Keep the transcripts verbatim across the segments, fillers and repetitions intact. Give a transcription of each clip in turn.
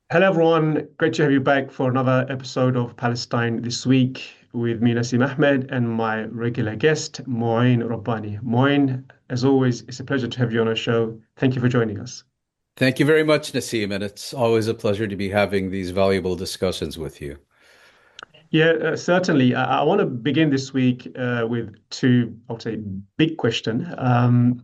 Hello, everyone. Great to have you back for another episode of Palestine This Week with me, Nassim Ahmed, and my regular guest, Moin Rabbani. Moin, as always, it's a pleasure to have you on our show. Thank you for joining us. Thank you very much, Nassim, and it's always a pleasure to be having these valuable discussions with you. Yeah, uh, certainly. I, I want to begin this week uh, with two, I would say, big question. Um,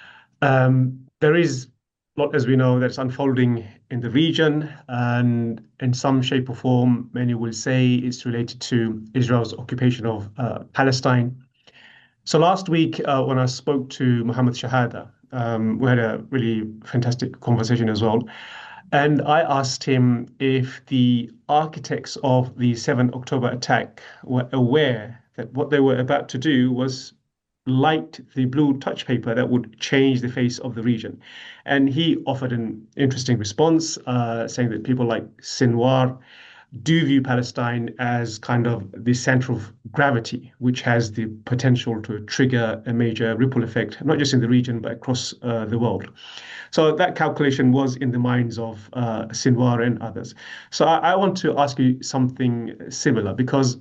um, there is a lot, as we know, that's unfolding in the region, and in some shape or form, many will say it's related to Israel's occupation of uh, Palestine. So last week, uh, when I spoke to Mohammed Shahada, um, we had a really fantastic conversation as well. And I asked him if the architects of the seventh of October attack were aware that what they were about to do was light the blue touch paper that would change the face of the region. And he offered an interesting response, uh, saying that people like Sinwar do view Palestine as kind of the center of gravity, which has the potential to trigger a major ripple effect, not just in the region, but across uh, the world. So that calculation was in the minds of uh, Sinwar and others. So I, I want to ask you something similar because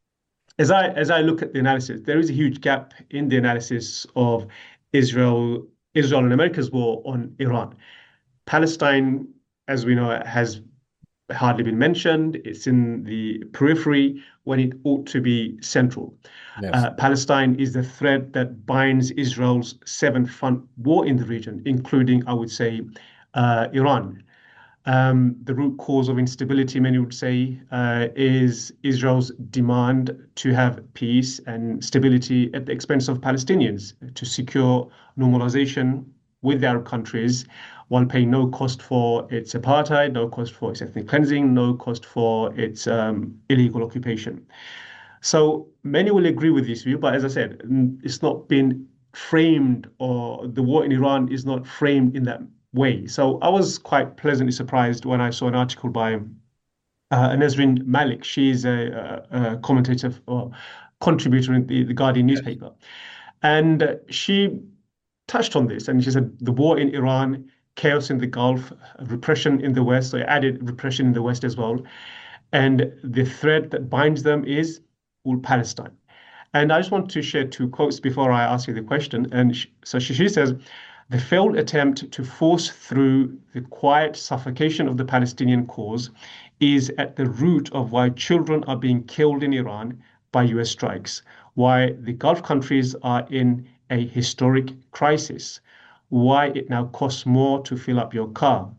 as I as I look at the analysis, there is a huge gap in the analysis of Israel, Israel and America's war on Iran. Palestine, as we know, has hardly been mentioned. It's in the periphery when it ought to be central. Yes. Uh, Palestine is the thread that binds Israel's seventh front war in the region, including, I would say, uh, Iran. Um, the root cause of instability, many would say, uh, is Israel's demand to have peace and stability at the expense of Palestinians, to secure normalization with the Arab countries while paying no cost for its apartheid, no cost for its ethnic cleansing, no cost for its um, illegal occupation. So many will agree with this view, but as I said, it's not been framed, or the war in Iran is not framed in that way. So I was quite pleasantly surprised when I saw an article by uh, Nesrin Malik. She's a, a, a commentator or contributor in the, the Guardian Yes. newspaper. And uh, she touched on this and she said the war in Iran, chaos in the Gulf, repression in the West, so added repression in the West as well. And the thread that binds them is all Palestine. And I just want to share two quotes before I ask you the question. And sh so she, she says, the failed attempt to force through the quiet suffocation of the Palestinian cause is at the root of why children are being killed in Iran by U S strikes, why the Gulf countries are in a historic crisis, why it now costs more to fill up your car,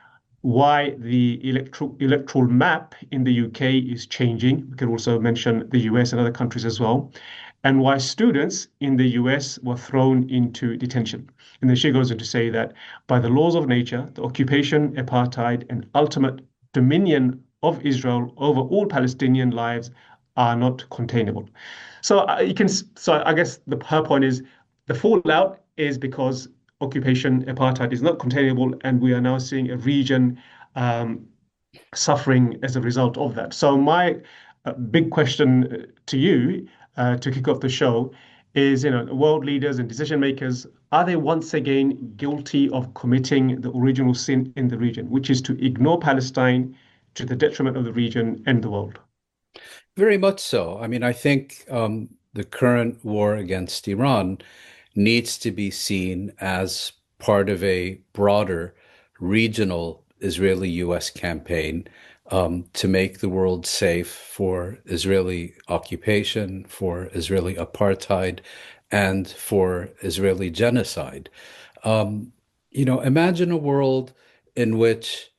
why the electoral electoral map in the U K is changing. We could also mention the U S and other countries as well, and why students in the U S were thrown into detention. And then she goes on to say that by the laws of nature, the occupation, apartheid, and ultimate dominion of Israel over all Palestinian lives are not containable. So uh, you can. So I guess the her point is the fallout is because occupation, apartheid is not containable, and we are now seeing a region um, suffering as a result of that. So my uh, big question to you uh, to kick off the show is, you know, world leaders and decision makers, are they once again guilty of committing the original sin in the region, which is to ignore Palestine to the detriment of the region and the world? Very much so. I mean, I think um, the current war against Iran needs to be seen as part of a broader regional Israeli U S campaign um, to make the world safe for Israeli occupation, for Israeli apartheid, and for Israeli genocide. Um, you know, imagine a world in which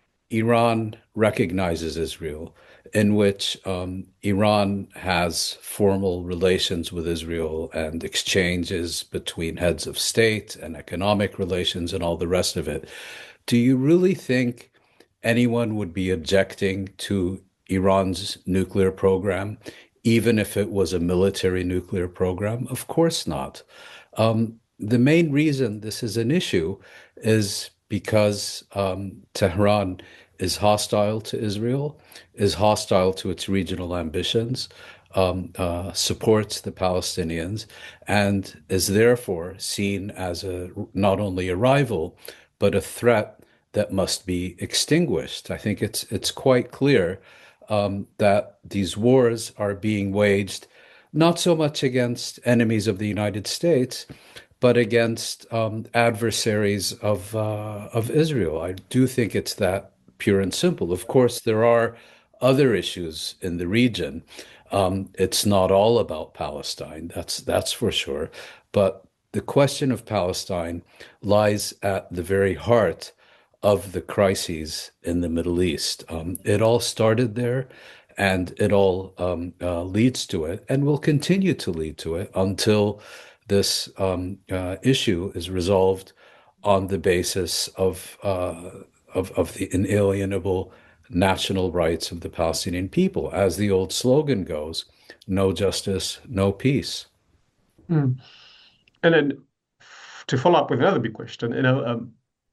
Iran recognizes Israel, in which um, Iran has formal relations with Israel and exchanges between heads of state and economic relations and all the rest of it. Do you really think anyone would be objecting to Iran's nuclear program, even if it was a military nuclear program? Of course not. Um, the main reason this is an issue is because um, Tehran is hostile to Israel, is hostile to its regional ambitions, um, uh, supports the Palestinians, and is therefore seen as a not only a rival, but a threat that must be extinguished. I think it's it's quite clear um, that these wars are being waged not so much against enemies of the United States, but against um, adversaries of uh, of Israel. I do think it's that pure and simple. Of course, there are other issues in the region. Um, it's not all about Palestine. That's that's for sure. But the question of Palestine lies at the very heart of the crises in the Middle East. Um, it all started there, and it all um, uh, leads to it, and will continue to lead to it until this um, uh, issue is resolved on the basis of, uh, of of the inalienable national rights of the Palestinian people. As the old slogan goes, no justice, no peace. Mm. And then to follow up with another big question, you know, um,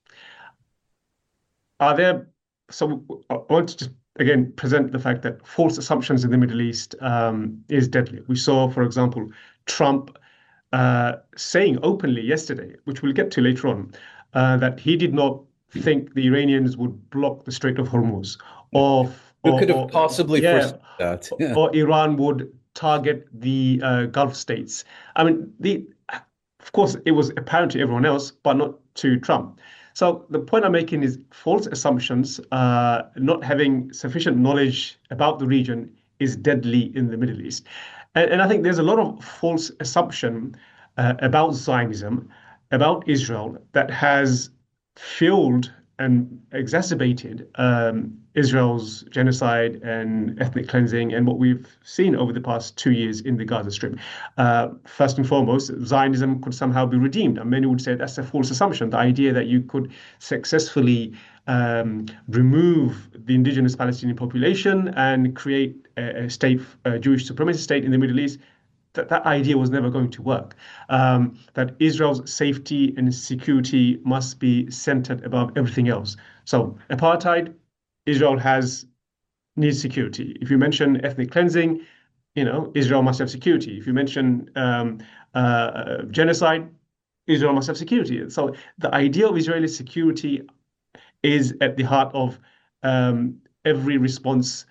are there, so I want to just again present the fact that false assumptions in the Middle East um, is deadly. We saw, for example, Trump uh, saying openly yesterday, which we'll get to later on, uh, that he did not think the Iranians would block the Strait of Hormuz, or, Who or, could have or possibly yeah, foreseen that? Yeah. or Iran would target the uh, Gulf states. I mean, the of course it was apparent to everyone else, but not to Trump. So the point I'm making is false assumptions, uh, not having sufficient knowledge about the region is deadly in the Middle East. And, and I think there's a lot of false assumption uh, about Zionism, about Israel, that has fueled and exacerbated um, Israel's genocide and ethnic cleansing and what we've seen over the past two years in the Gaza Strip. Uh, first and foremost, Zionism could somehow be redeemed. And many would say that's a false assumption. The idea that you could successfully um, remove the indigenous Palestinian population and create a, a state, a Jewish supremacy state in the Middle East, that, that idea was never going to work. Um, that Israel's safety and security must be centered above everything else. So apartheid, Israel has needs security. If you mention ethnic cleansing, you know, Israel must have security. If you mention um, uh, genocide, Israel must have security. So the idea of Israeli security is at the heart of um, every response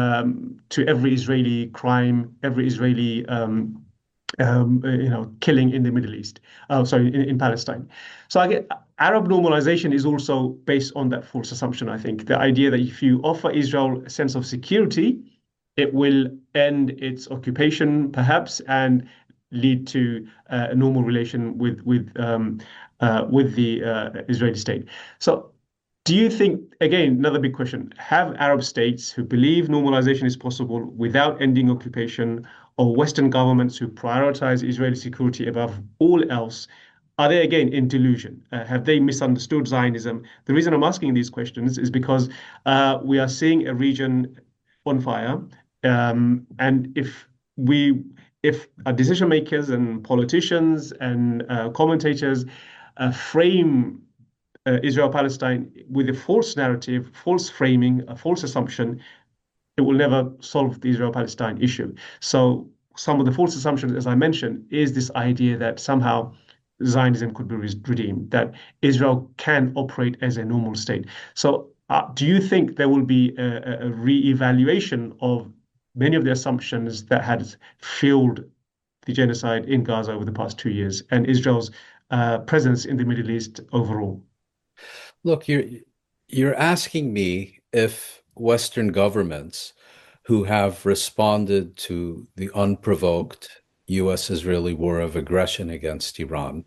um, to every Israeli crime, every Israeli um, um, you know, killing in the Middle East. Uh, sorry, in, in Palestine. So I get Arab normalization is also based on that false assumption. I think the idea that if you offer Israel a sense of security, it will end its occupation, perhaps, and lead to uh, a normal relation with with um, uh, with the uh, Israeli state. So do you think, again, another big question, have Arab states who believe normalization is possible without ending occupation, or Western governments who prioritize Israeli security above all else, are they again in delusion? Uh, have they misunderstood Zionism? The reason I'm asking these questions is because uh, we are seeing a region on fire. Um, and if we, if our decision makers and politicians and uh, commentators uh, frame uh, Israel Palestine with a false narrative, false framing, a false assumption, it will never solve the Israel Palestine issue. So, some of the false assumptions, as I mentioned, is this idea that somehow Zionism could be redeemed, that Israel can operate as a normal state. So, uh, do you think there will be a, a re-evaluation of many of the assumptions that had fueled the genocide in Gaza over the past two years and Israel's uh, presence in the Middle East overall? Look, you're you're asking me if Western governments who have responded to the unprovoked U S-Israeli war of aggression against Iran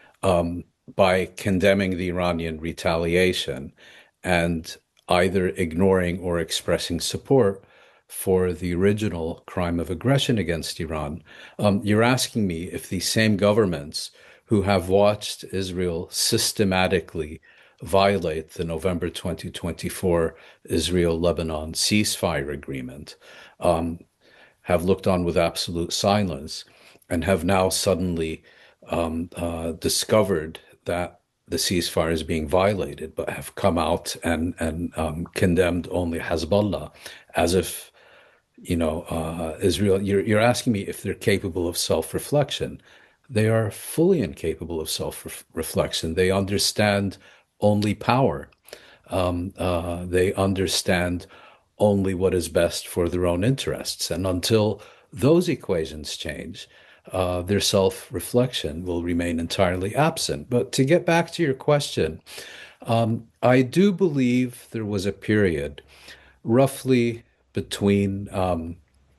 um, by condemning the Iranian retaliation and either ignoring or expressing support for the original crime of aggression against Iran. Um, you're asking me if these same governments who have watched Israel systematically violate the November twenty twenty-four Israel-Lebanon ceasefire agreement, um, have looked on with absolute silence and have now suddenly um, uh, discovered that the ceasefire is being violated, but have come out and and um, condemned only Hezbollah, as if you know uh, Israel. You're you're asking me if they're capable of self-reflection. They are fully incapable of self-reflection. They understand only power. Um, uh, they understand only what is best for their own interests. And until those equations change, uh, their self-reflection will remain entirely absent. But to get back to your question, um, I do believe there was a period roughly between um,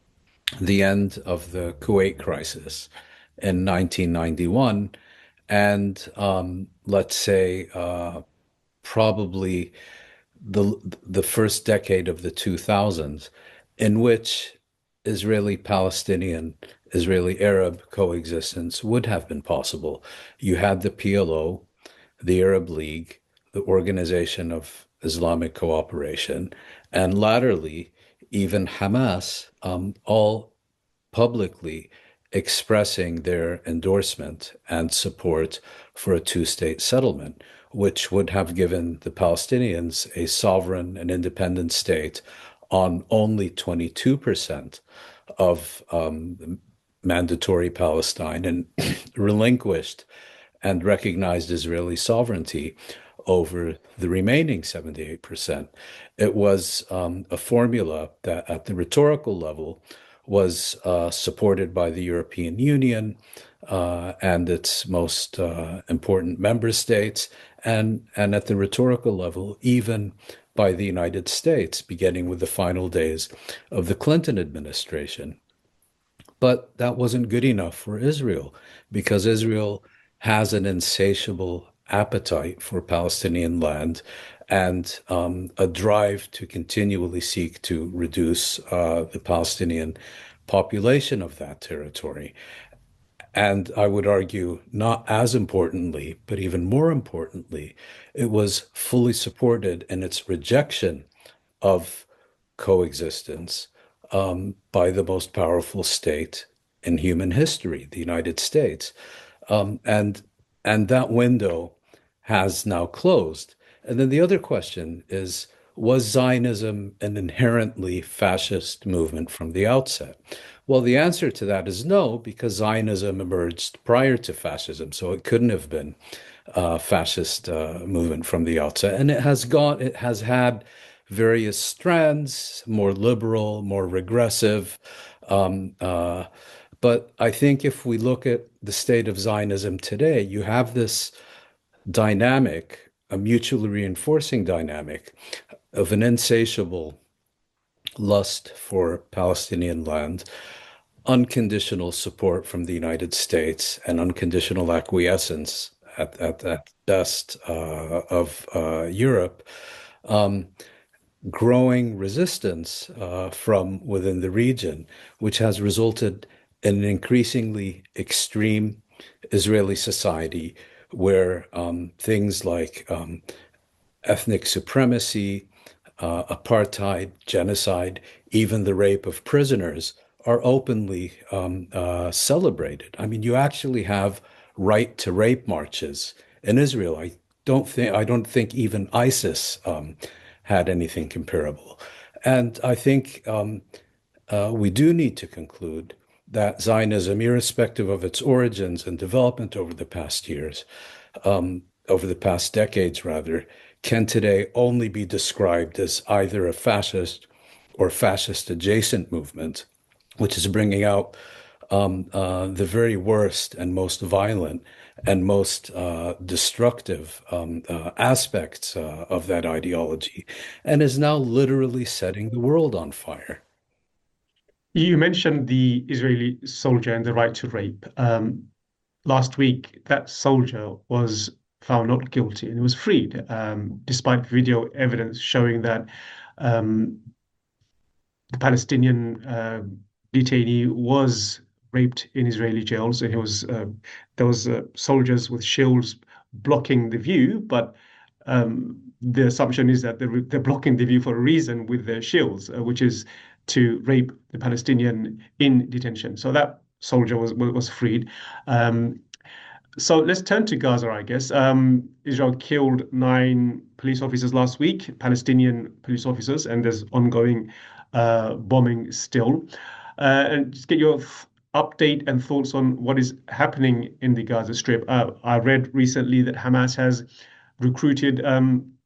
the end of the Kuwait crisis in nineteen ninety-one and um, let's say uh, probably the the first decade of the two thousands, in which Israeli Palestinian, Israeli Arab coexistence would have been possible. You had the P L O, the Arab League, the Organization of Islamic Cooperation, and latterly even Hamas, um, all publicly expressing their endorsement and support for a two state settlement, which would have given the Palestinians a sovereign and independent state on only twenty-two percent of um, mandatory Palestine and relinquished and recognized Israeli sovereignty over the remaining seventy-eight percent. It was um, a formula that, at the rhetorical level, was uh, supported by the European Union uh, and its most uh, important member states, and, and at the rhetorical level, even by the United States, beginning with the final days of the Clinton administration. But that wasn't good enough for Israel because Israel has an insatiable appetite for Palestinian land and um, a drive to continually seek to reduce uh, the Palestinian population of that territory. And I would argue, not as importantly, but even more importantly, it was fully supported in its rejection of coexistence um, by the most powerful state in human history, the United States. Um, and and that window has now closed. And then the other question is, was Zionism an inherently fascist movement from the outset? Well, the answer to that is no, because Zionism emerged prior to fascism, so it couldn't have been a fascist uh, movement from the outset. And it has gone, it has had various strands, more liberal, more regressive. Um, uh, but I think if we look at the state of Zionism today, you have this dynamic, a mutually reinforcing dynamic of an insatiable lust for Palestinian land, unconditional support from the United States, and unconditional acquiescence at, at, at best uh, of uh, Europe. Um, growing resistance uh, from within the region, which has resulted in an increasingly extreme Israeli society where um, things like um, ethnic supremacy, uh, apartheid, genocide, even the rape of prisoners are openly um, uh, celebrated. I mean, you actually have right to rape marches in Israel. I don't think I don't think even ISIS um, had anything comparable. And I think um, uh, we do need to conclude that Zionism, irrespective of its origins and development over the past years, um, over the past decades rather, can today only be described as either a fascist or fascist adjacent movement, which is bringing out um, uh, the very worst and most violent and most uh, destructive um, uh, aspects uh, of that ideology, and is now literally setting the world on fire. You mentioned the Israeli soldier and the right to rape. Um, last week, that soldier was found not guilty and was freed, um, despite video evidence showing that um, the Palestinian uh, detainee was raped in Israeli jails, and he was uh, there was uh, soldiers with shields blocking the view, but um, the assumption is that they're, they're blocking the view for a reason with their shields, uh, which is to rape the Palestinian in detention. So that soldier was was freed. Um, so let's turn to Gaza, I guess. Um, Israel killed nine police officers last week, Palestinian police officers, and there's ongoing uh, bombing still. Uh, and just get your th- update and thoughts on what is happening in the Gaza Strip. Uh, I read recently that Hamas has recruited um,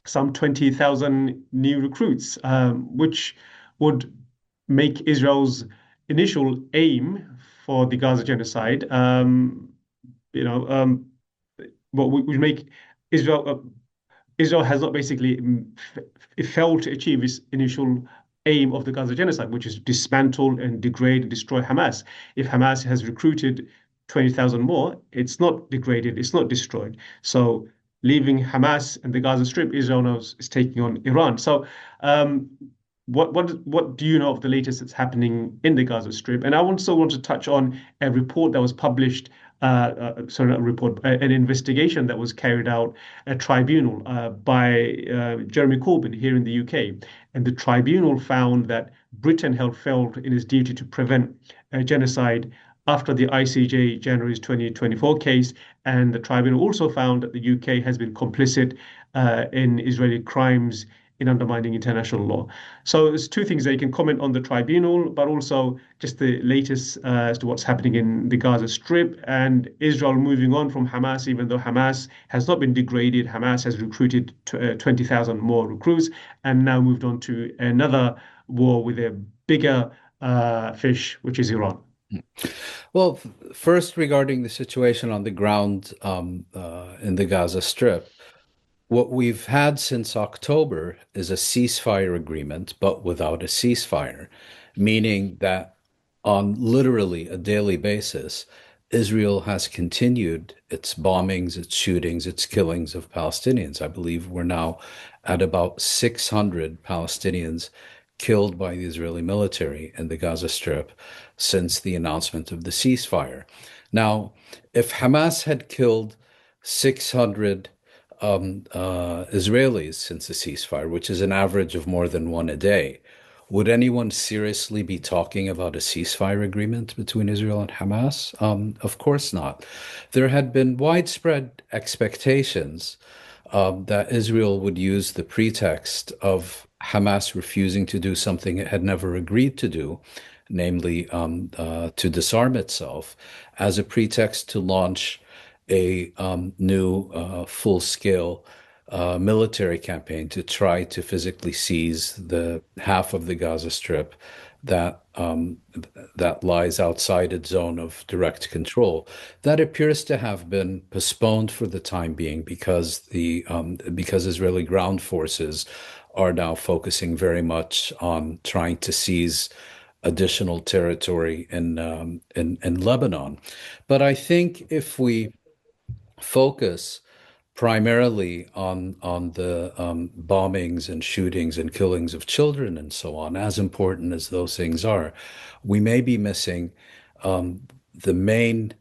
some twenty thousand new recruits, um, which would make Israel's initial aim for the Gaza genocide, um, you know, um, what would would make Israel uh, Israel has not basically mm, f- failed to achieve its initial aim of the Gaza genocide, which is to dismantle and degrade and destroy Hamas. If Hamas has recruited twenty thousand more, it's not degraded, it's not destroyed. So leaving Hamas and the Gaza Strip, Israel now is taking on Iran. So um, what what what do you know of the latest that's happening in the Gaza Strip? And I also want to touch on a report that was published, uh, uh, sorry, not a report, uh, an investigation that was carried out a tribunal uh, by uh, Jeremy Corbyn here in the U K. And the tribunal found that Britain had failed in its duty to prevent uh, genocide after the I C J January's twenty twenty-four case. And the tribunal also found that the U K has been complicit uh, in Israeli crimes in undermining international law. So there's two things that you can comment on the tribunal, but also just the latest uh, as to what's happening in the Gaza Strip and Israel moving on from Hamas, even though Hamas has not been degraded. Hamas has recruited uh, twenty thousand more recruits and now moved on to another war with a bigger uh, fish, which is Iran. Well, f- first regarding the situation on the ground um, uh, in the Gaza Strip, what we've had since October is a ceasefire agreement, but without a ceasefire, meaning that on literally a daily basis, Israel has continued its bombings, its shootings, its killings of Palestinians. I believe we're now at about six hundred Palestinians killed by the Israeli military in the Gaza Strip since the announcement of the ceasefire. Now, if Hamas had killed six hundred um, uh, Israelis since the ceasefire, which is an average of more than one a day, would anyone seriously be talking about a ceasefire agreement between Israel and Hamas? Um, of course not. There had been widespread expectations um, that Israel would use the pretext of Hamas refusing to do something it had never agreed to do, namely um, uh, to disarm itself, as a pretext to launch a um, new uh, full-scale uh, military campaign to try to physically seize the half of the Gaza Strip that um, that lies outside its zone of direct control. That appears to have been postponed for the time being because the um, because Israeli ground forces are now focusing very much on trying to seize additional territory in um, in, in Lebanon. But I think if we focus primarily on on the um, bombings and shootings and killings of children and so on, as important as those things are, we may be missing um, the main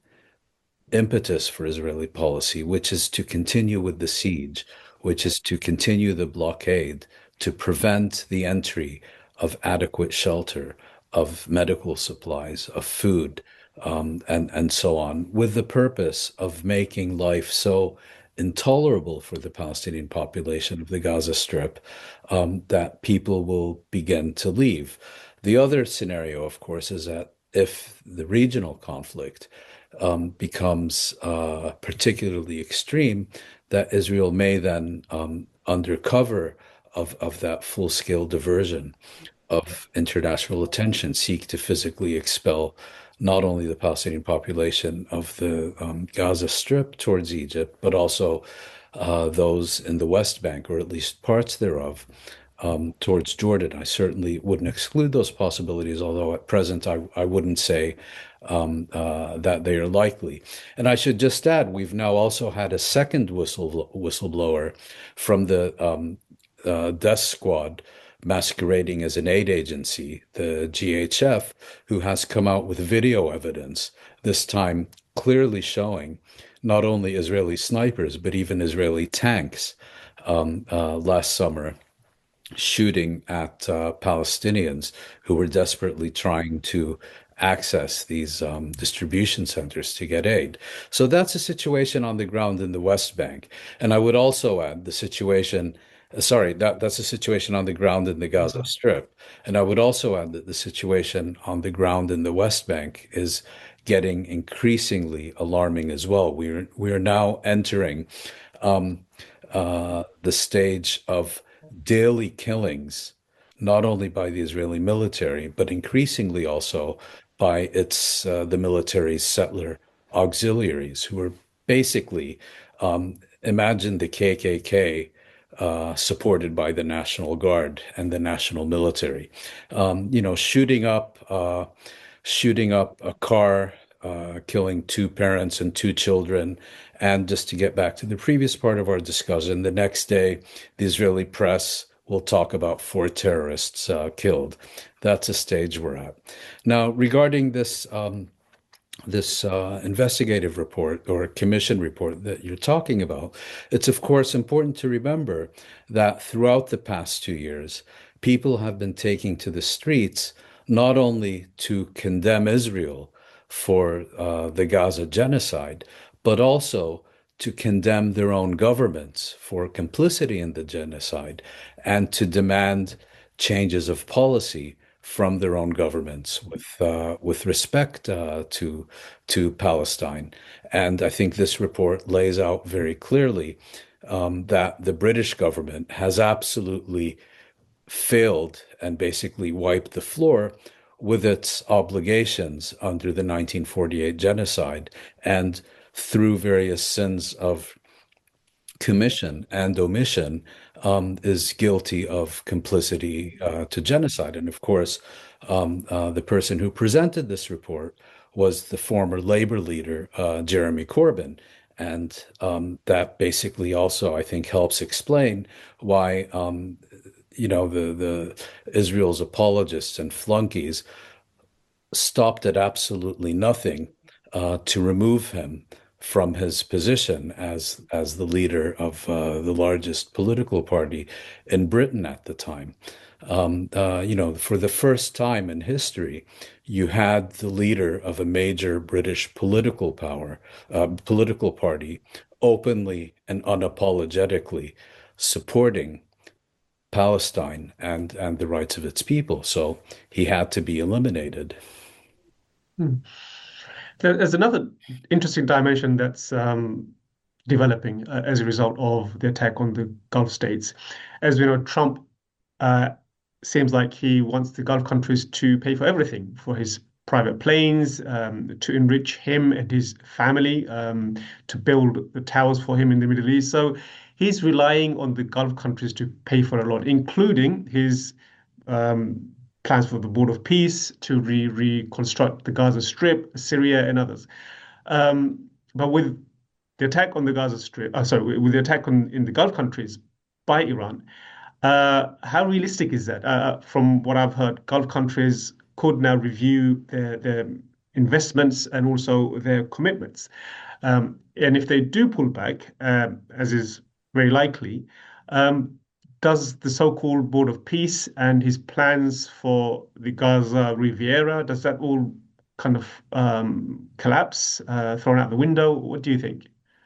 impetus for Israeli policy, which is to continue with the siege, which is to continue the blockade, to prevent the entry of adequate shelter, of medical supplies, of food, um, and, and so on, with the purpose of making life so intolerable for the Palestinian population of the Gaza Strip um, that people will begin to leave. The other scenario, of course, is that if the regional conflict um, becomes uh, particularly extreme, that Israel may then, um, under cover of, of that full-scale diversion of international attention, seek to physically expel not only the Palestinian population of the um, Gaza Strip towards Egypt, but also uh, those in the West Bank, or at least parts thereof, um, towards Jordan. I certainly wouldn't exclude those possibilities, although at present I, I wouldn't say um, uh, that they are likely. And I should just add, we've now also had a second whistle whistleblower from the um, uh, death squad masquerading as an aid agency, the G H F, who has come out with video evidence, this time clearly showing not only Israeli snipers, but even Israeli tanks um, uh, last summer shooting at uh, Palestinians who were desperately trying to access these um, distribution centers to get aid. So that's a situation on the ground in the West Bank. And I would also add the situation, uh, sorry, that, that's a situation on the ground in the Gaza Strip. And I would also add that the situation on the ground in the West Bank is getting increasingly alarming as well. We're, we're now entering um, uh, the stage of daily killings, not only by the Israeli military, but increasingly also by its uh, the military's settler auxiliaries, who are basically um, imagine the K K K uh, supported by the National Guard and the national military, um, you know, shooting up uh, shooting up a car, uh, killing two parents and two children. And just to get back to the previous part of our discussion, the next day, the Israeli press will talk about four terrorists uh, killed. That's a stage we're at. Now, regarding this um, this uh, investigative report or commission report that you're talking about, it's of course important to remember that throughout the past two years, people have been taking to the streets not only to condemn Israel for uh, the Gaza genocide, but also to condemn their own governments for complicity in the genocide and to demand changes of policy from their own governments with uh, with respect uh, to to Palestine. And I think this report lays out very clearly um, that the British government has absolutely failed and basically wiped the floor with its obligations under the nineteen forty-eight genocide and through various sins of commission and omission um, is guilty of complicity uh, to genocide. And of course, um, uh, the person who presented this report was the former labor leader, uh, Jeremy Corbyn. And um, that basically also, I think, helps explain why, um, you know, the, the Israel's apologists and flunkies stopped at absolutely nothing uh, to remove him from his position as as the leader of uh, the largest political party in Britain at the time. Um, uh, you know, for the first time in history, you had the leader of a major British political power, uh, political party, openly and unapologetically supporting Palestine and and the rights of its people. So he had to be eliminated. Hmm. There's another interesting dimension that's um, developing uh, as a result of the attack on the Gulf states. As we know, Trump uh, seems like he wants the Gulf countries to pay for everything, for his private planes, um, to enrich him and his family, um, to build the towers for him in the Middle East. So he's relying on the Gulf countries to pay for a lot, including his um, plans for the Board of Peace to re reconstruct the Gaza Strip, Syria, and others. Um, but with the attack on the Gaza Strip, uh, sorry, with the attack on in the Gulf countries by Iran, uh, how realistic is that? Uh, from what I've heard, Gulf countries could now review their, their investments and also their commitments. Um, and if they do pull back, um, as is very likely, um, does the so-called Board of Peace and his plans for the Gaza Riviera, does that all kind of um, collapse, uh, thrown out the window? What do you think?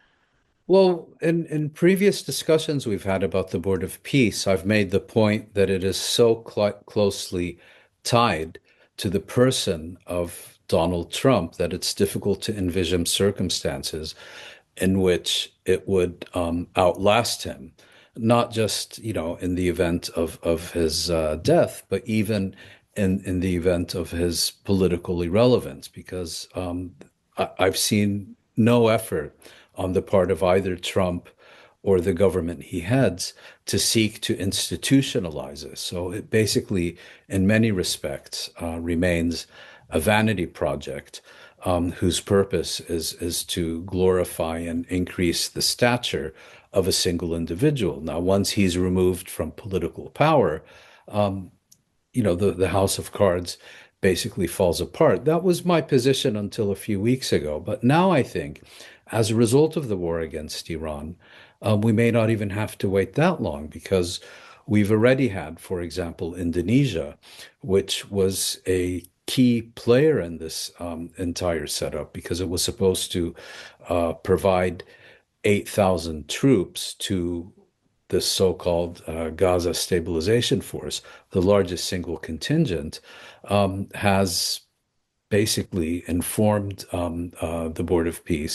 Well, in, in previous discussions we've had about the Board of Peace, I've made the point that it is so cl closely tied to the person of Donald Trump that it's difficult to envision circumstances in which it would um, outlast him, not just, you know, in the event of, of his uh, death, but even in, in the event of his political irrelevance, because um, I, I've seen no effort on the part of either Trump or the government he heads to seek to institutionalize this. So it basically, in many respects, uh, remains a vanity project um, whose purpose is is to glorify and increase the stature of a single individual. Now, once he's removed from political power, um, you know, the, the house of cards basically falls apart. That was my position until a few weeks ago. But now I think, as a result of the war against Iran, um, we may not even have to wait that long because we've already had, for example, Indonesia, which was a key player in this um, entire setup because it was supposed to uh, provide eight thousand troops to the so-called uh, Gaza Stabilization Force, the largest single contingent, um, has basically informed um, uh, the Board of Peace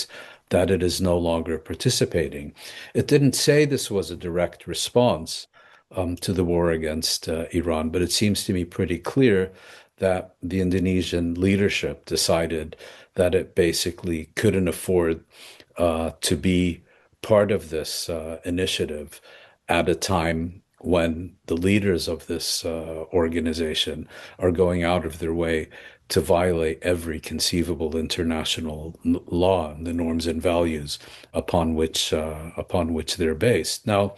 that it is no longer participating. It didn't say this was a direct response um, to the war against uh, Iran, but it seems to me pretty clear that the Indonesian leadership decided that it basically couldn't afford uh, to be part of this uh, initiative at a time when the leaders of this uh, organization are going out of their way to violate every conceivable international law and the norms and values upon which uh, upon which they're based. Now,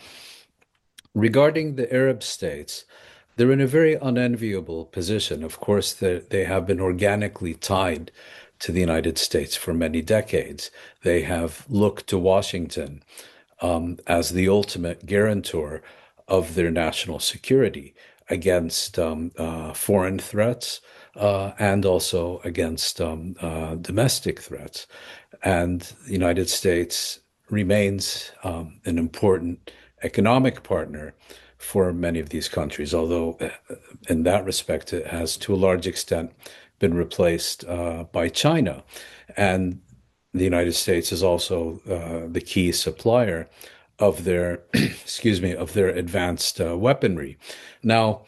regarding the Arab states, they're in a very unenviable position. Of course, they they have been organically tied to the United States for many decades. They have looked to Washington um, as the ultimate guarantor of their national security against um, uh, foreign threats uh, and also against um, uh, domestic threats. And the United States remains um, an important economic partner for many of these countries, although uh, in that respect, it has to a large extent been replaced uh, by China. And the United States is also uh, the key supplier of their, excuse me, of their advanced uh, weaponry. Now,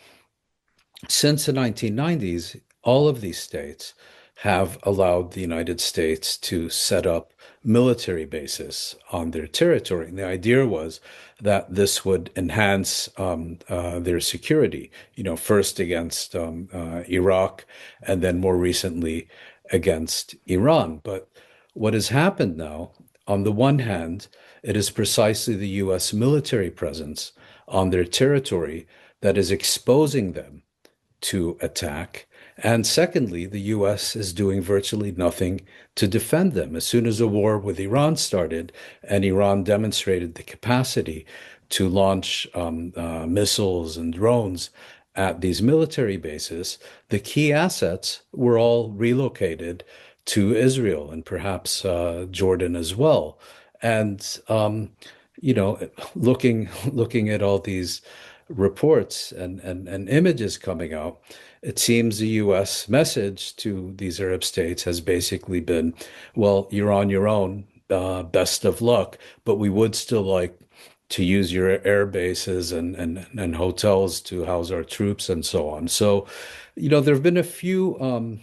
since the nineteen nineties, all of these states have allowed the United States to set up military bases on their territory. And the idea was that this would enhance um, uh, their security, you know, first against um, uh, Iraq and then more recently against Iran. But what has happened now, on the one hand, it is precisely the U S military presence on their territory that is exposing them to attack. And secondly, the U S is doing virtually nothing to defend them. As soon as the war with Iran started and Iran demonstrated the capacity to launch um, uh, missiles and drones at these military bases, the key assets were all relocated to Israel and perhaps uh, Jordan as well. And um, you know, looking looking at all these reports and, and, and images coming out, it seems the U S message to these Arab states has basically been, well, you're on your own, uh, best of luck, but we would still like to use your air bases and, and, and hotels to house our troops and so on. So, you know, there have been a few um,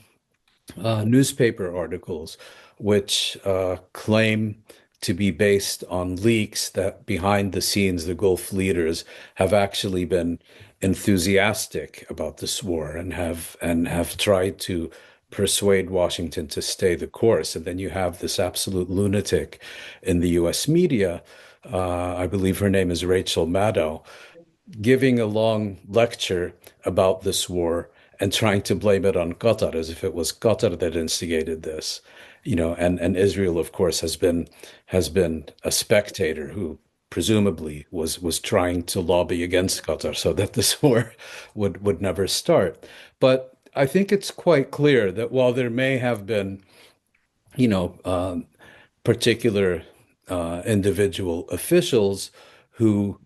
uh, newspaper articles which uh, claim to be based on leaks that behind the scenes, the Gulf leaders have actually been enthusiastic about this war and have and have tried to persuade Washington to stay the course. And then you have this absolute lunatic in the U S media. Uh, I believe her name is Rachel Maddow, giving a long lecture about this war and trying to blame it on Qatar as if it was Qatar that instigated this. You know, and, and Israel, of course, has been has been a spectator who presumably was was trying to lobby against Qatar so that this war would would never start. But I think it's quite clear that while there may have been, you know, um, particular uh, individual officials who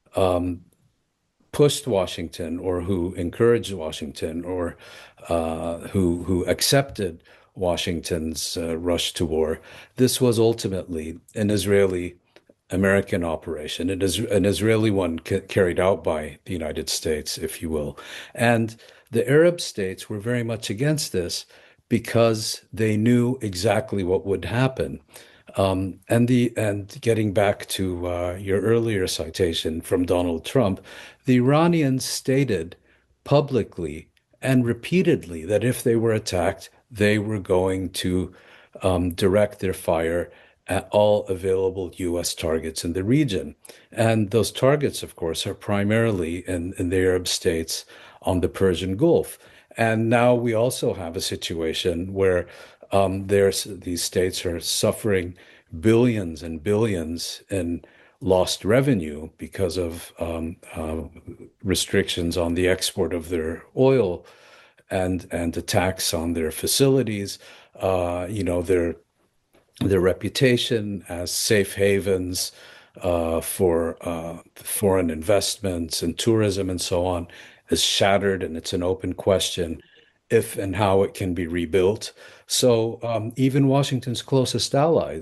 um, pushed Washington or who encouraged Washington or uh, who who accepted Washington's uh, rush to war, this was ultimately an Israeli American operation. It is an Israeli one ca- carried out by the United States, if you will. And the Arab states were very much against this because they knew exactly what would happen. Um, and the and getting back to uh, your earlier citation from Donald Trump, the Iranians stated publicly and repeatedly that if they were attacked, they were going to um, direct their fire at all available U S targets in the region. And those targets, of course, are primarily in, in the Arab states on the Persian Gulf. And now we also have a situation where um, there's these states are suffering billions and billions in lost revenue because of um, uh, restrictions on the export of their oil and and attacks on their facilities. Uh, you know, their their reputation as safe havens uh, for uh, foreign investments and tourism and so on is shattered, and it's an open question if and how it can be rebuilt. So um, even Washington's closest allies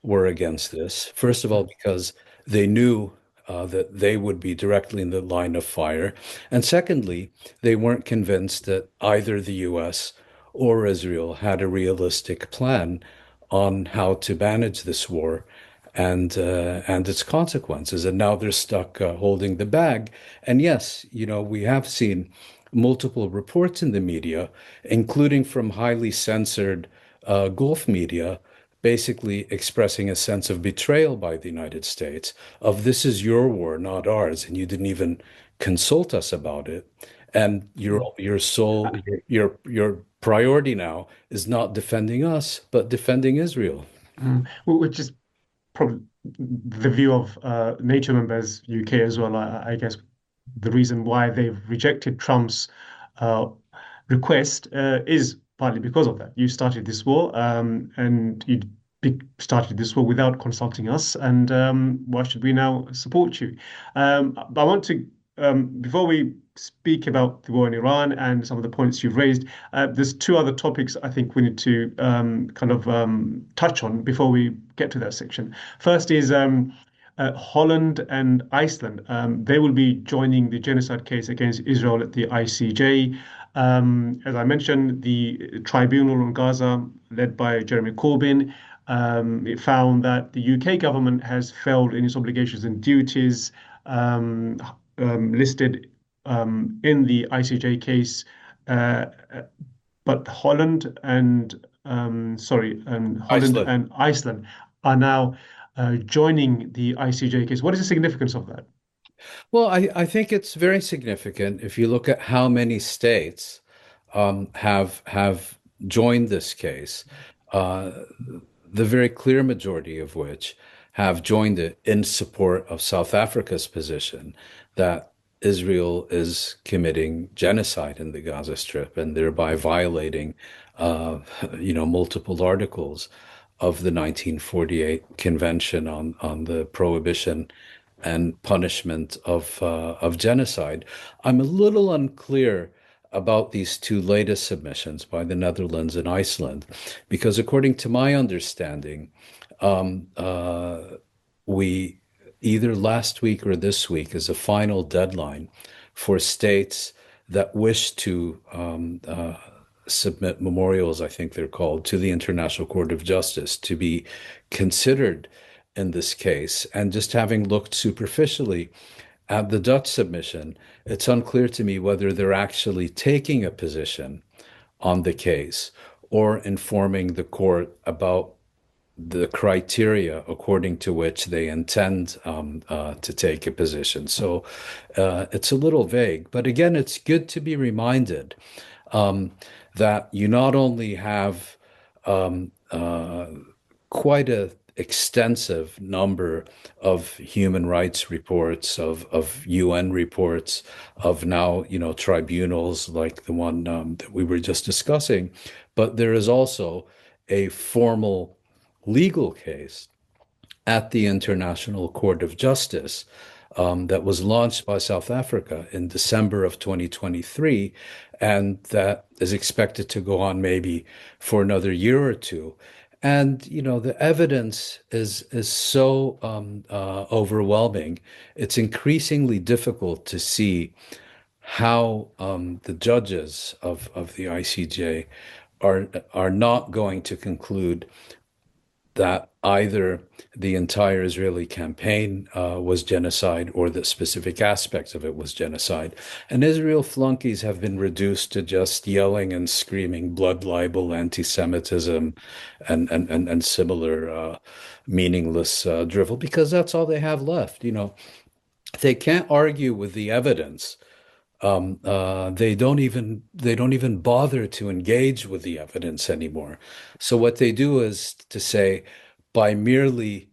were against this. First of all, because they knew uh, that they would be directly in the line of fire. And secondly, they weren't convinced that either the U S or Israel had a realistic plan on how to manage this war and uh, and its consequences. And now they're stuck uh, holding the bag. And yes, you know, we have seen multiple reports in the media, including from highly censored uh, Gulf media, basically expressing a sense of betrayal by the United States of this is your war, not ours, and you didn't even consult us about it. And your your sole your your, your priority now is not defending us, but defending Israel. Mm. Which is probably the view of uh, NATO members, U K as well. I, I guess the reason why they've rejected Trump's uh, request uh, is partly because of that. You started this war, um, and you be started this war without consulting us, and um, why should we now support you? Um, but I want to, um, before we speak about the war in Iran and some of the points you've raised, uh, there's two other topics I think we need to um, kind of um, touch on before we get to that section. First is um, uh, Holland and Iceland. Um, they will be joining the genocide case against Israel at the I C J. Um, as I mentioned, the tribunal on Gaza, led by Jeremy Corbyn, um, it found that the U K government has failed in its obligations and duties um, um, listed um, in the I C J case, uh, but Holland and um, sorry, um, Holland Iceland. and Iceland are now uh, joining the I C J case. What is the significance of that? Well, I, I think it's very significant if you look at how many states um, have have joined this case, uh, the very clear majority of which have joined it in support of South Africa's position that Israel is committing genocide in the Gaza Strip and thereby violating, uh, you know, multiple articles of the nineteen forty-eight Convention on on the prohibition and punishment of uh, of genocide. I'm a little unclear about these two latest submissions by the Netherlands and Iceland, because according to my understanding, um, uh, we either last week or this week is a final deadline for states that wish to um, uh, submit memorials, I think they're called, to the International Court of Justice to be considered in this case. And just having looked superficially at the Dutch submission, it's unclear to me whether they're actually taking a position on the case or informing the court about the criteria according to which they intend um, uh, to take a position. So uh, it's a little vague. But again, it's good to be reminded um, that you not only have um, uh, quite a extensive number of human rights reports, of, of U N reports, of now, you know, tribunals like the one um, that we were just discussing, but there is also a formal legal case at the International Court of Justice um, that was launched by South Africa in December of twenty twenty-three, and that is expected to go on maybe for another year or two. And you know the evidence is is so um, uh, overwhelming. It's increasingly difficult to see how um, the judges of of the I C J are are not going to conclude that either the entire Israeli campaign uh, was genocide or that specific aspects of it was genocide. And Israel flunkies have been reduced to just yelling and screaming blood libel, anti-Semitism, and and and, and similar uh, meaningless uh, drivel because that's all they have left. You know, they can't argue with the evidence. Um, uh, they don't even they don't even bother to engage with the evidence anymore. So what they do is to say, by merely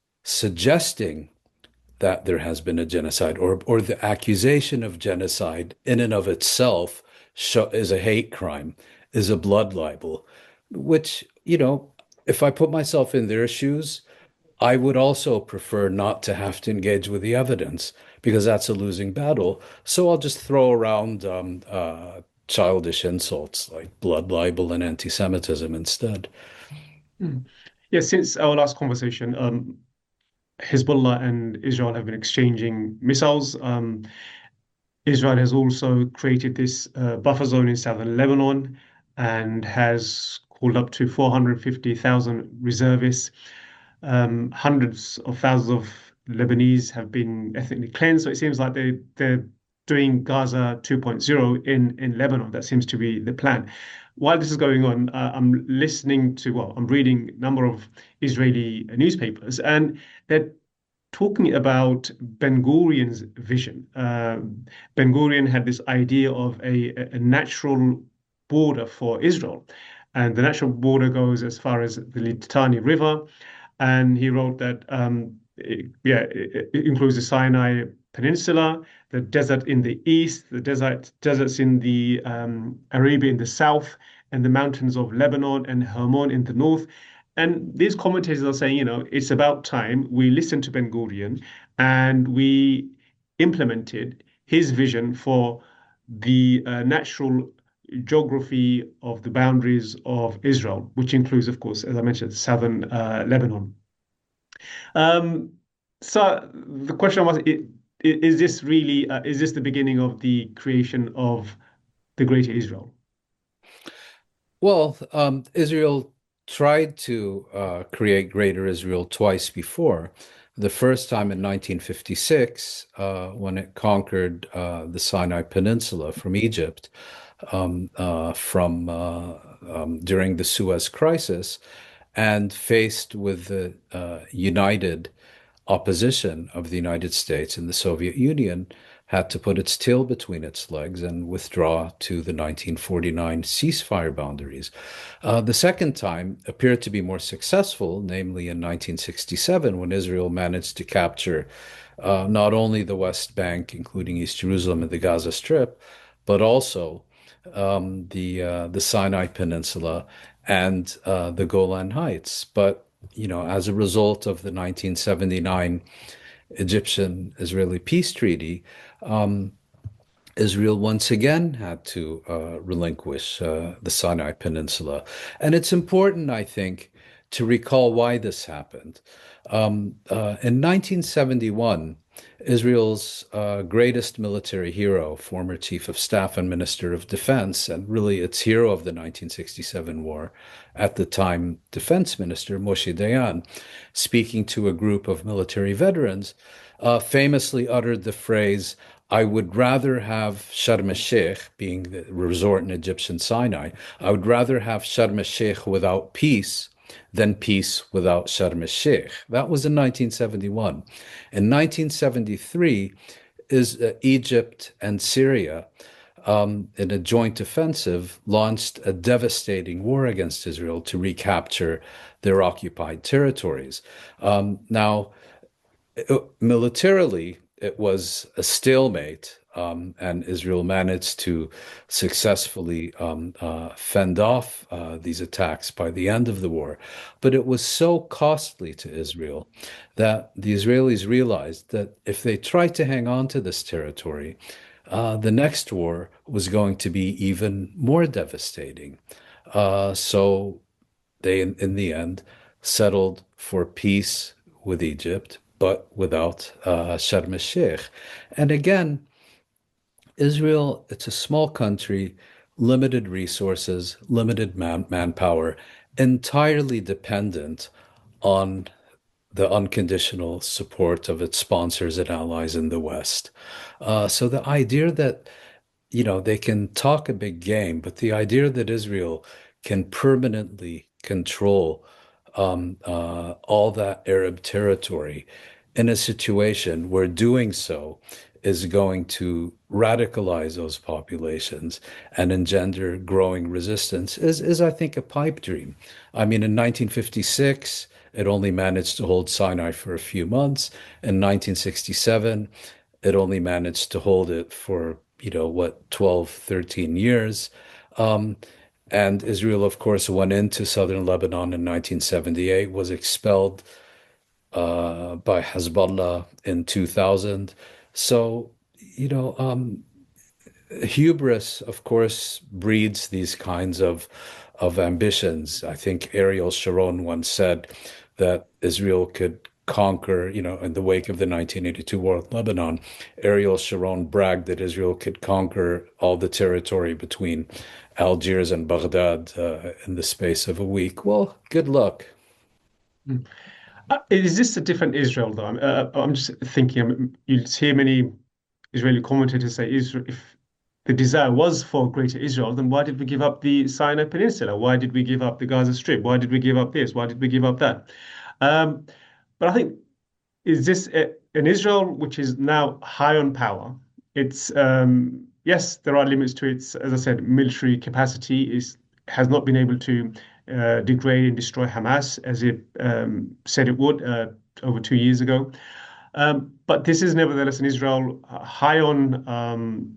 suggesting that there has been a genocide or or the accusation of genocide in and of itself is a hate crime, is a blood libel, which, you know, if I put myself in their shoes, I would also prefer not to have to engage with the evidence because that's a losing battle. So I'll just throw around um, uh, childish insults like blood libel and anti-Semitism instead. Hmm. Yeah, since our last conversation, um, Hezbollah and Israel have been exchanging missiles. Um, Israel has also created this uh, buffer zone in southern Lebanon and has called up to four hundred fifty thousand reservists. Um, hundreds of thousands of Lebanese have been ethnically cleansed. So it seems like they, they're doing Gaza 2.0 in, in Lebanon. That seems to be the plan. While this is going on, uh, I'm listening to, well, I'm reading a number of Israeli newspapers, and they're talking about Ben Gurion's vision. Uh, Ben Gurion had this idea of a, a natural border for Israel, and the natural border goes as far as the Litani River. And he wrote that, um, it, yeah, it, it includes the Sinai Peninsula, the desert in the east, the desert deserts in the um, Arabia in the south, and the mountains of Lebanon and Hermon in the north. And these commentators are saying, you know, it's about time we listened to Ben Gurion and we implemented his vision for the uh, natural geography of the boundaries of Israel, which includes, of course, as I mentioned, southern uh, Lebanon. Um, so the question was, i- i- is this really, uh, is this the beginning of the creation of the Greater Israel? Well, um, Israel tried to uh, create Greater Israel twice before. The first time in nineteen fifty-six, uh, when it conquered uh, the Sinai Peninsula from Egypt, um, uh, from uh, um, during the Suez Crisis, and faced with the uh, united opposition of the United States and the Soviet Union, had to put its tail between its legs and withdraw to the nineteen forty-nine ceasefire boundaries. Uh, the second time appeared to be more successful, namely in nineteen sixty-seven, when Israel managed to capture uh, not only the West Bank, including East Jerusalem and the Gaza Strip, but also um, the uh, the Sinai Peninsula and uh, the Golan Heights. But you know, as a result of the nineteen seventy-nine Egyptian-Israeli peace treaty, um, Israel once again had to uh, relinquish uh, the Sinai Peninsula. And it's important, I think, to recall why this happened. Um, uh, in nineteen seventy-one, Israel's uh, greatest military hero, former Chief of Staff and Minister of Defense, and really its hero of the nineteen sixty-seven war, at the time Defense Minister Moshe Dayan, speaking to a group of military veterans, uh, famously uttered the phrase, I would rather have Sharm el-Sheikh, being the resort in Egyptian Sinai, I would rather have Sharm el-Sheikh without peace than peace without Sharm el-Sheikh. That was in nineteen seventy-one. In nineteen seventy-three, is uh, Egypt and Syria, um, in a joint offensive, launched a devastating war against Israel to recapture their occupied territories. Um, now, uh, militarily, it was a stalemate, um, and Israel managed to successfully um, uh, fend off uh, these attacks by the end of the war. But it was so costly to Israel that the Israelis realized that if they tried to hang on to this territory, uh, the next war was going to be even more devastating. Uh, so they, in, in the end, settled for peace with Egypt, but without uh, Sharm el-Sheikh. And again, Israel, it's a small country, limited resources, limited man manpower, entirely dependent on the unconditional support of its sponsors and allies in the West. Uh, so the idea that, you know, they can talk a big game, but the idea that Israel can permanently control um, uh, all that Arab territory in a situation where doing so is going to radicalize those populations and engender growing resistance is, is, I think, a pipe dream. I mean, in nineteen fifty-six, it only managed to hold Sinai for a few months. In nineteen sixty-seven, it only managed to hold it for, you know, what, twelve, thirteen years. Um, and Israel, of course, went into southern Lebanon in nineteen seventy-eight, was expelled uh, by Hezbollah in two thousand. So, you know, um, hubris, of course, breeds these kinds of of ambitions. I think Ariel Sharon once said that Israel could conquer, you know, in the wake of the nineteen eighty-two war with Lebanon, Ariel Sharon bragged that Israel could conquer all the territory between Algiers and Baghdad uh, in the space of a week. Well, good luck. Mm. Uh, is this a different Israel, though? I'm, uh, I'm just thinking, um, you hear many Israeli commentators say, Israel, if the desire was for greater Israel, then why did we give up the Sinai Peninsula? Why did we give up the Gaza Strip? Why did we give up this? Why did we give up that? Um, but I think, is this a, an Israel which is now high on power? It's um, yes, there are limits to its, as I said, military capacity is has not been able to uh, degrade and destroy Hamas as it um, said it would uh, over two years ago. Um, but this is nevertheless an Israel uh, high on um,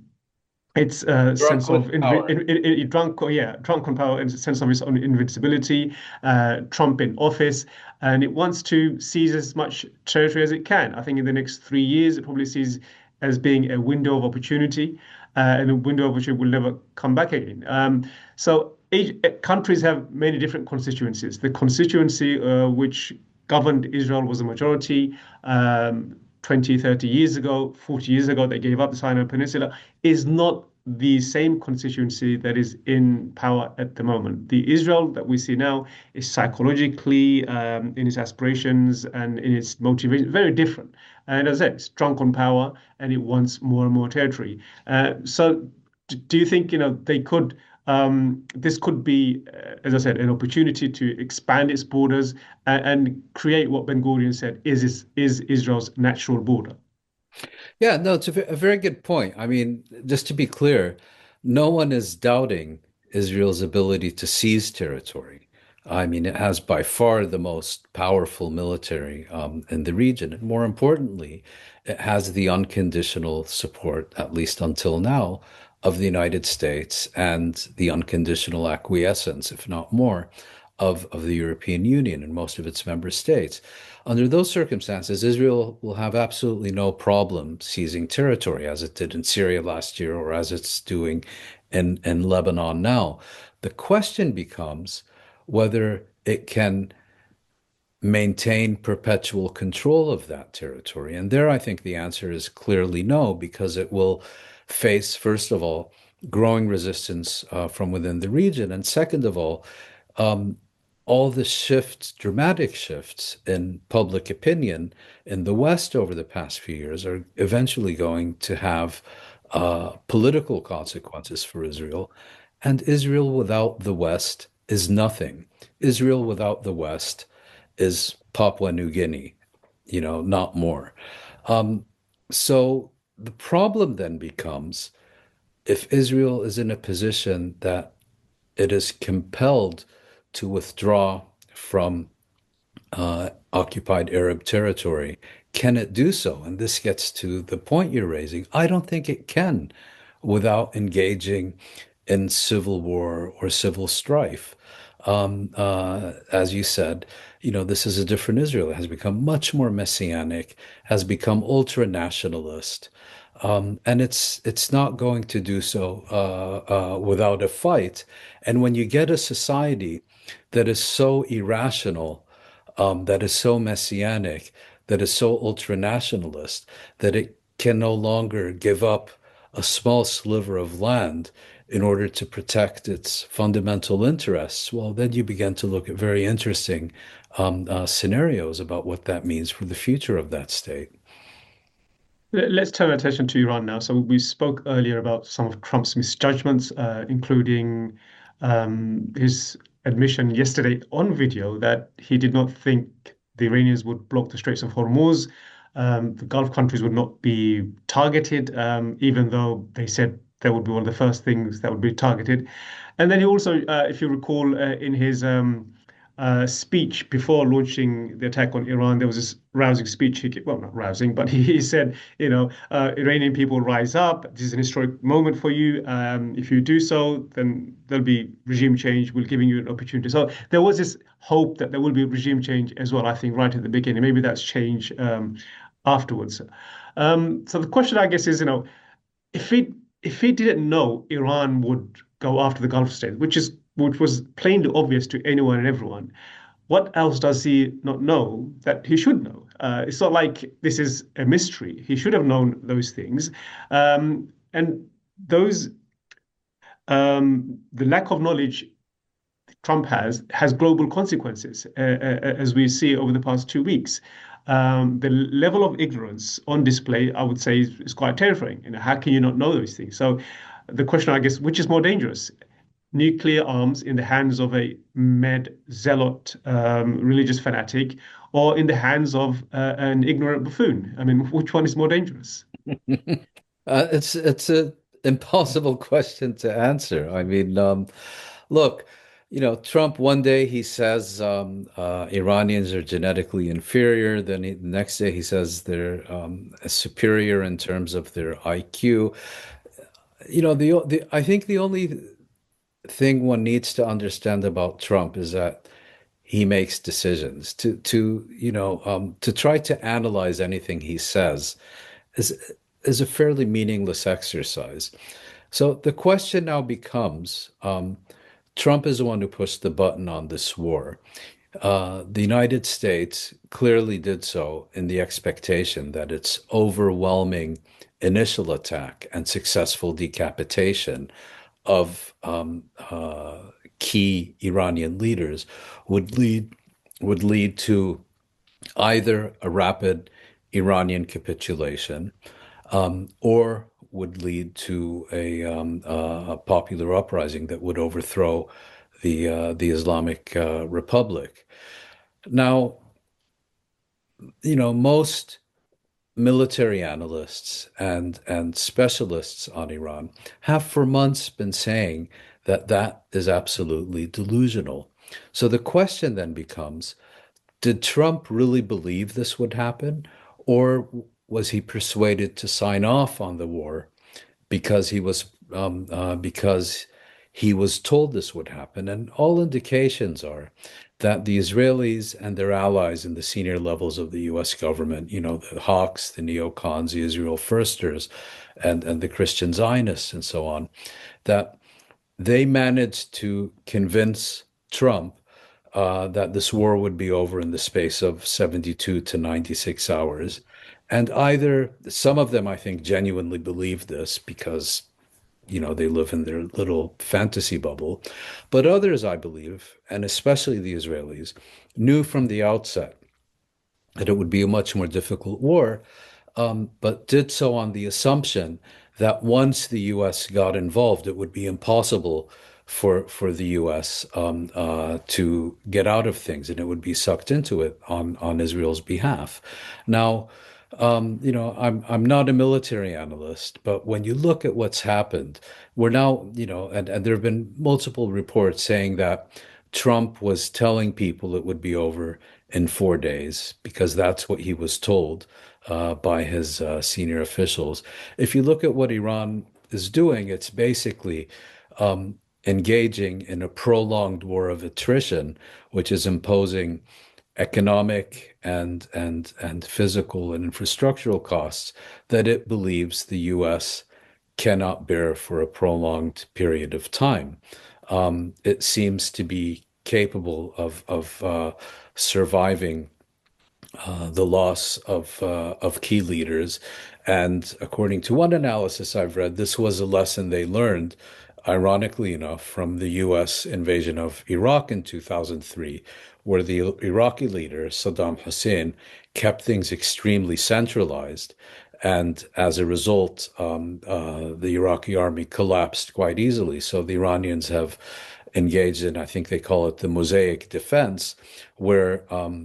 its uh, Drunk sense of with invi power. in, in, in, drunk, yeah, drunk on power and sense of its own invincibility, uh, Trump in office, and it wants to seize as much territory as it can. I think in the next three years, it probably sees as being a window of opportunity, uh, and a window of opportunity will never come back again. Um, so each, countries have many different constituencies. The constituency uh, which governed Israel was a majority. Um, twenty, thirty years ago, forty years ago, they gave up the Sinai Peninsula, is not the same constituency that is in power at the moment. The Israel that we see now is psychologically, um, in its aspirations and in its motivation, very different. And as I said, it's drunk on power and it wants more and more territory. Uh, so, do you think, you know, they could? Um, this could be, uh, as I said, an opportunity to expand its borders and, and create what Ben Gurion said is, is is Israel's natural border. Yeah, no, it's a, ve- a very good point. I mean, just to be clear, no one is doubting Israel's ability to seize territory. I mean, it has by far the most powerful military um, in the region. And more importantly, it has the unconditional support, at least until now, of the United States and the unconditional acquiescence, if not more, of, of the European Union and most of its member states. Under those circumstances, Israel will have absolutely no problem seizing territory as it did in Syria last year or as it's doing in, in Lebanon now. The question becomes whether it can maintain perpetual control of that territory. And there, I think the answer is clearly no, because it will face, first of all, growing resistance uh, from within the region. And second of all, um, all the shifts, dramatic shifts in public opinion in the West over the past few years are eventually going to have uh, political consequences for Israel. And Israel without the West is nothing. Israel without the West is Papua New Guinea, you know, not more. Um, so the problem then becomes if Israel is in a position that it is compelled to withdraw from uh, occupied Arab territory, can it do so? And this gets to the point you're raising. I don't think it can without engaging in civil war or civil strife. Um, uh, as you said, you know, this is a different Israel. It has become much more messianic, has become ultra nationalist. Um, and it's it's not going to do so uh, uh, without a fight. And when you get a society that is so irrational, um, that is so messianic, that is so ultra-nationalist, that it can no longer give up a small sliver of land in order to protect its fundamental interests, well, then you begin to look at very interesting um, uh, scenarios about what that means for the future of that state. Let- Let's turn our attention to Iran now. So we spoke earlier about some of Trump's misjudgments, uh, including um, his admission yesterday on video that he did not think the Iranians would block the Straits of Hormuz. Um, the Gulf countries would not be targeted, um, even though they said that would be one of the first things that would be targeted. And then he also, uh, if you recall, uh, in his um, uh, speech before launching the attack on Iran, there was this rousing speech. He, well, not rousing, but he, he said, you know, uh, Iranian people rise up. This is an historic moment for you. Um, if you do so, then there'll be regime change. We're giving you an opportunity. So there was this hope that there will be regime change as well, I think, right at the beginning. Maybe that's changed um, afterwards. Um, so the question, I guess, is, you know, if he if he didn't know Iran would go after the Gulf states, which is which was plainly obvious to anyone and everyone. What else does he not know that he should know? Uh, it's not like this is a mystery. He should have known those things. Um, and those, um, the lack of knowledge Trump has has global consequences, uh, uh, as we see over the past two weeks. Um, the level of ignorance on display, I would say, is, is quite terrifying. You know, how can you not know those things? So, the question, I guess, which is more dangerous? Nuclear arms in the hands of a mad zealot, um, religious fanatic, or in the hands of uh, an ignorant buffoon? I mean, which one is more dangerous? Uh, it's it's a impossible question to answer. I mean, um, look, you know, Trump one day he says um, uh, Iranians are genetically inferior. Then he, the next day he says they're um, superior in terms of their I Q. You know, the the I think the only thing one needs to understand about Trump is that he makes decisions. To to you know um, to try to analyze anything he says is is a fairly meaningless exercise. So the question now becomes, um, Trump is the one who pushed the button on this war. Uh, the United States clearly did so in the expectation that its overwhelming initial attack and successful decapitation of um, uh, key Iranian leaders would lead would lead to either a rapid Iranian capitulation um, or would lead to a, um, uh, a popular uprising that would overthrow the uh, the Islamic uh, Republic. Now, you know, most military analysts and and specialists on Iran have for months been saying that that is absolutely delusional. So the question then becomes, did Trump really believe this would happen, or was he persuaded to sign off on the war because he was um, uh, because he was told this would happen? And all indications are that the Israelis and their allies in the senior levels of the U S government, you know, the Hawks, the neocons, the Israel Firsters, and, and the Christian Zionists, and so on, that they managed to convince Trump uh, that this war would be over in the space of seventy-two to ninety-six hours. And either some of them, I think, genuinely believe this because, you know, they live in their little fantasy bubble. But others, I believe, and especially the Israelis, knew from the outset that it would be a much more difficult war, um, but did so on the assumption that once the U S got involved, it would be impossible for for the U S um, uh, to get out of things, and it would be sucked into it on on Israel's behalf. Now, um, you know, I'm I'm not a military analyst, but when you look at what's happened, we're now, you know, and, and there have been multiple reports saying that Trump was telling people it would be over in four days because that's what he was told uh, by his uh, senior officials. If you look at what Iran is doing, it's basically um, engaging in a prolonged war of attrition, which is imposing economic and and and physical and infrastructural costs that it believes the U S cannot bear for a prolonged period of time. Um, it seems to be capable of of uh, surviving uh, the loss of uh, of key leaders. And according to one analysis I've read, this was a lesson they learned, ironically enough, from the U S invasion of Iraq in two thousand three, where the Iraqi leader, Saddam Hussein, kept things extremely centralized. And as a result, um, uh, the Iraqi army collapsed quite easily. So the Iranians have engaged in, I think they call it the mosaic defense, where um,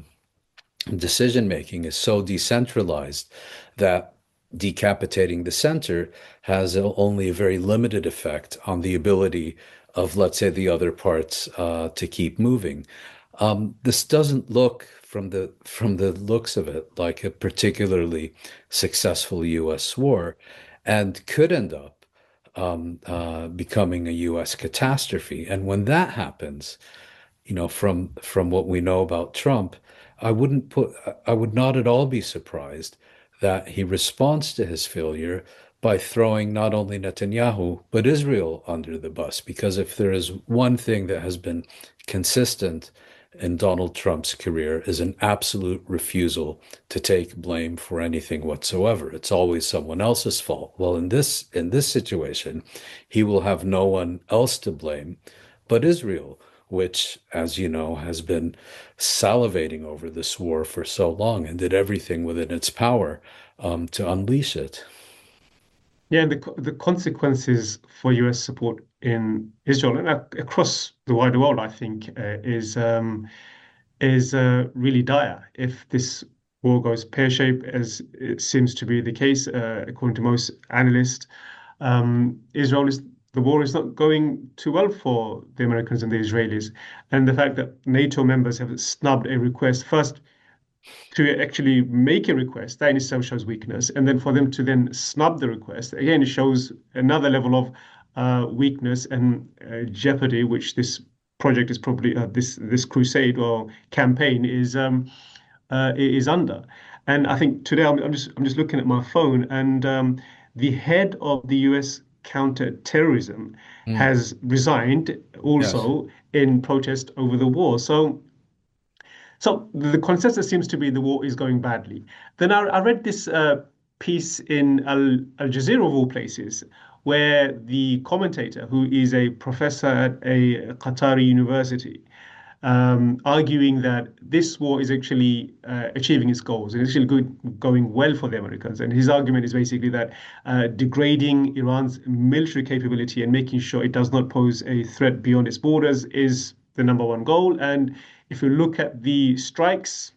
decision making is so decentralized that decapitating the center has a, only a very limited effect on the ability of, let's say, the other parts uh, to keep moving. Um, this doesn't look from the from the looks of it like a particularly successful U S war, and could end up um, uh, becoming a U S catastrophe. And when that happens, you know, from from what we know about Trump, I wouldn't put I would not at all be surprised that he responds to his failure by throwing not only Netanyahu, but Israel under the bus. Because if there is one thing that has been consistent in Donald Trump's career is an absolute refusal to take blame for anything whatsoever. It's always someone else's fault. Well, in this in this situation, he will have no one else to blame but Israel, which, as you know, has been salivating over this war for so long and did everything within its power um, to unleash it. Yeah, and the co- the consequences for U S support in Israel and ac- across the wider world, I think, uh, is um, is uh, really dire. If this war goes pear-shaped, as it seems to be the case, uh, according to most analysts, um, Israel is the war is not going too well for the Americans and the Israelis. And the fact that NATO members have snubbed a request first to actually make a request, that in itself shows weakness. And then for them to then snub the request, again, it shows another level of uh, weakness and uh, jeopardy, which this project is probably uh, this this crusade or campaign is um, uh, is under. And I think today I'm, I'm just I'm just looking at my phone, and um, the head of the U S counterterrorism Mm, has resigned yes. also in protest over the war. So so the consensus seems to be the war is going badly. Then I, I read this uh, piece in Al, Al Jazeera of all places, where the commentator, who is a professor at a Qatari university, um, arguing that this war is actually uh, achieving its goals and it's actually good, going well for the Americans. And his argument is basically that uh, degrading Iran's military capability and making sure it does not pose a threat beyond its borders is the number one goal. And if you look at the strikes,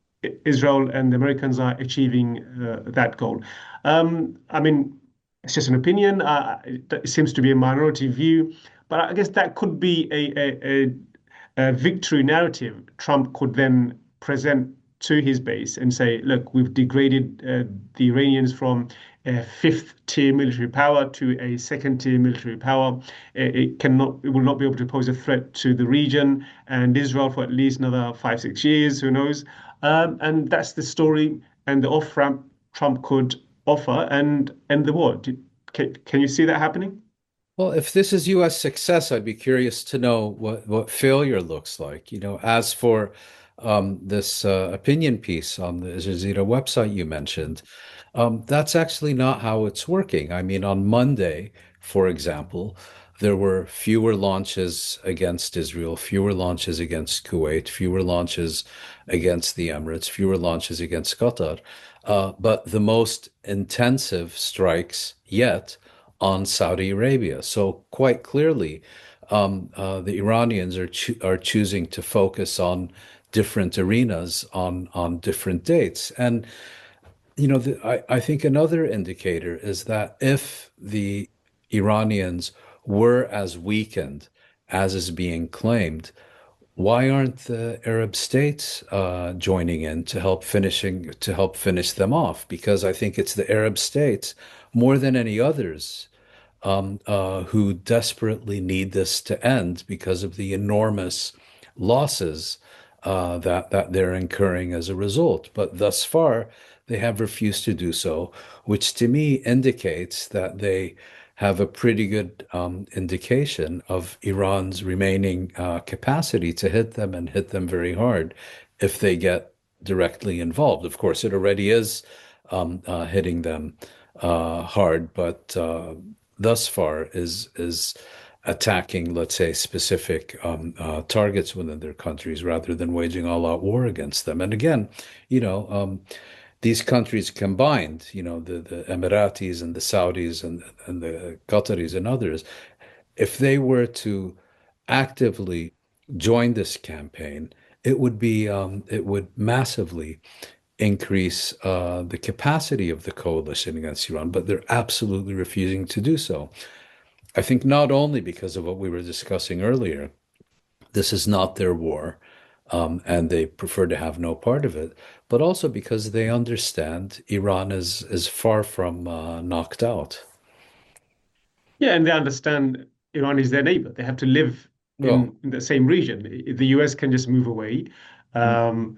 Israel and the Americans are achieving uh, that goal. Um, I mean, it's just an opinion. Uh, it, it seems to be a minority view, but I guess that could be a, a, a a victory narrative Trump could then present to his base and say, look, we've degraded uh, the Iranians from a fifth tier military power to a second tier military power. It, it cannot, it will not be able to pose a threat to the region and Israel for at least another five, six years, who knows? Um, and that's the story and the off ramp Trump could offer and end the war. Do, can, can you see that happening? Well, if this is U S success, I'd be curious to know what, what failure looks like. You know, as for um, this uh, opinion piece on the Al Jazeera website you mentioned, um, that's actually not how it's working. I mean, on Monday, for example, there were fewer launches against Israel, fewer launches against Kuwait, fewer launches against the Emirates, fewer launches against Qatar, uh, but the most intensive strikes yet on Saudi Arabia. So quite clearly, um, uh, the Iranians are cho- are choosing to focus on different arenas on on different dates. And you know, the, I I think another indicator is that if the Iranians were as weakened as is being claimed, why aren't the Arab states uh, joining in to help finishing to help finish them off? Because I think it's the Arab states more than any others um, uh, who desperately need this to end because of the enormous losses uh, that that they're incurring as a result. But thus far, they have refused to do so, which to me indicates that they have a pretty good um, indication of Iran's remaining uh, capacity to hit them and hit them very hard if they get directly involved. Of course, it already is um, uh, hitting them uh, hard, but uh, thus far is is attacking, let's say, specific um, uh, targets within their countries rather than waging all-out war against them. And again, you know, um, these countries combined, you know, the, the Emiratis and the Saudis and, and the Qataris and others, if they were to actively join this campaign, it would be um, it would massively increase uh, the capacity of the coalition against Iran, but they're absolutely refusing to do so. I think not only because of what we were discussing earlier, this is not their war, um, and they prefer to have no part of it, but also because they understand Iran is is far from uh, knocked out. Yeah, and they understand Iran is their neighbor. They have to live Well, in, in the same region. The U S can just move away. mm, Um,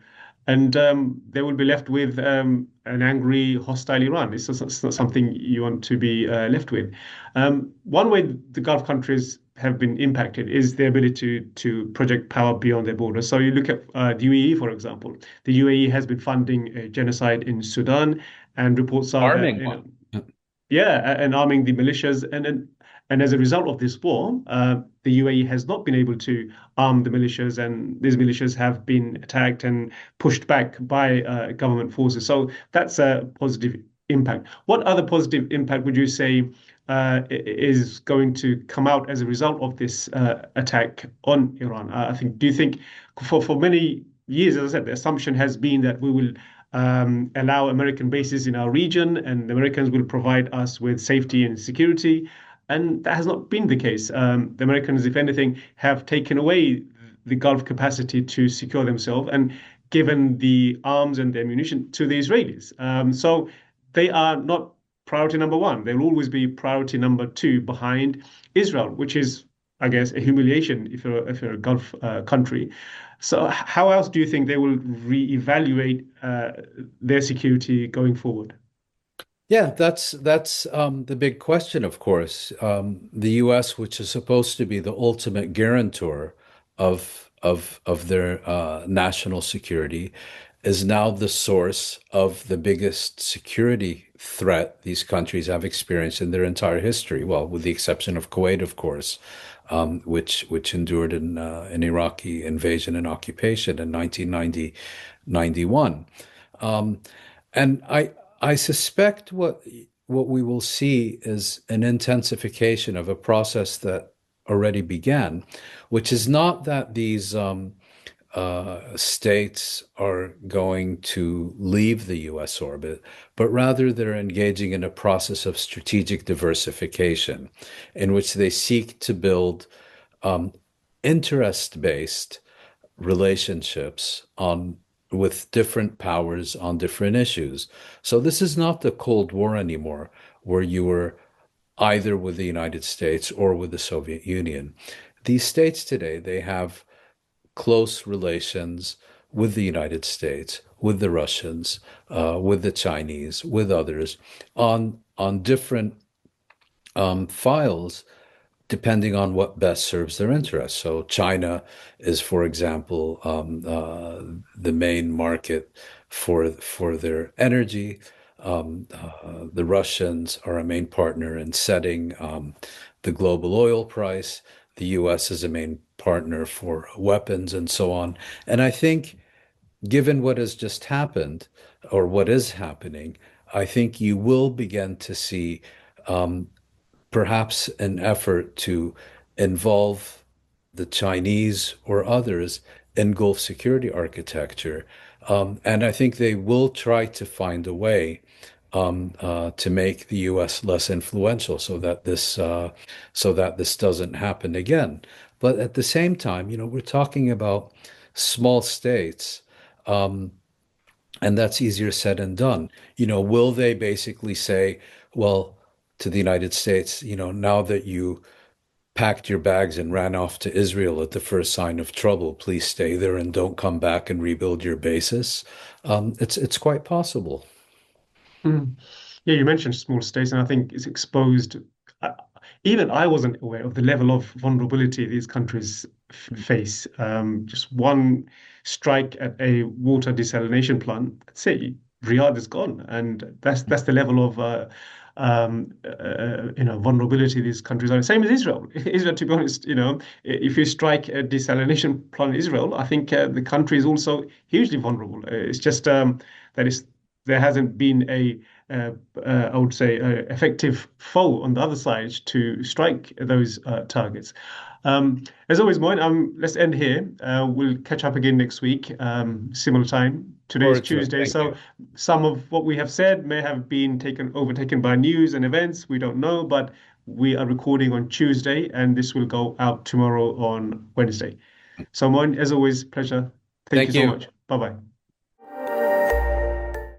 and um, they will be left with um, an angry, hostile Iran. It's, just, it's not something you want to be uh, left with. Um, one way the Gulf countries have been impacted is their ability to, to project power beyond their borders. So you look at uh, the U A E, for example. The U A E has been funding a genocide in Sudan, and reports are that Arming you one. know yeah, and arming the militias. And and, and as a result of this war, uh, the U A E has not been able to arm the militias, and these militias have been attacked and pushed back by uh, government forces. So that's a positive impact. What other positive impact would you say uh, is going to come out as a result of this uh, attack on Iran? Uh, I think. Do you think for for many years, as I said, the assumption has been that we will um, allow American bases in our region, and the Americans will provide us with safety and security. And that has not been the case. Um, the Americans, if anything, have taken away the Gulf capacity to secure themselves and given the arms and the ammunition to the Israelis. Um, so they are not priority number one. They will always be priority number two behind Israel, which is, I guess, a humiliation if you're if you're a Gulf uh, country. So how else do you think they will reevaluate uh, their security going forward? Yeah, that's that's um, the big question, of course. Um, the U S, which is supposed to be the ultimate guarantor of of of their uh, national security, is now the source of the biggest security threat these countries have experienced in their entire history. Well, with the exception of Kuwait, of course, um, which which endured an, uh, an Iraqi invasion and occupation in nineteen ninety ninety-one. Um, and I I suspect what what we will see is an intensification of a process that already began, which is not that these um, uh, states are going to leave the U S orbit, but rather they're engaging in a process of strategic diversification in which they seek to build um, interest-based relationships on with different powers on different issues. So this is not the Cold War anymore, where you were either with the United States or with the Soviet Union. These states today, they have close relations with the United States, with the Russians, uh, with the Chinese, with others on on different um, files depending on what best serves their interests. So China is, for example, um, uh, the main market for for their energy. Um, uh, the Russians are a main partner in setting um, the global oil price. The U S is a main partner for weapons and so on. And I think, given what has just happened or what is happening, I think you will begin to see um, perhaps an effort to involve the Chinese or others in Gulf security architecture. Um, and I think they will try to find a way um, uh, to make the U S less influential so that this uh, so that this doesn't happen again. But at the same time, you know, we're talking about small states. Um, and that's easier said than done. You know, will they basically say, well, to the United States, you know, now that you packed your bags and ran off to Israel at the first sign of trouble, please stay there and don't come back and rebuild your bases? Um, it's it's quite possible. Mm. Yeah, you mentioned small states, and I think it's exposed. Uh, even I wasn't aware of the level of vulnerability these countries f face. Um, just one strike at a water desalination plant, I'd say Riyadh is gone, and that's that's the level of uh, um, uh, you know vulnerability these countries are. Same as Israel. Israel, to be honest, you know, if you strike a desalination plant in Israel, I think uh, the country is also hugely vulnerable. Uh, It's just um, that is there hasn't been a uh, uh, I would say, uh, effective foe on the other side to strike those uh, targets. Um, as always, Moin, um, let's end here. Uh, we'll catch up again next week, um, similar time. Today's Forward to it. Tuesday, Thank so you. some of what we have said may have been taken overtaken by news and events. We don't know, but we are recording on Tuesday, and this will go out tomorrow on Wednesday. So, Moin, as always, pleasure. Thank you Thank so you. much. Bye bye.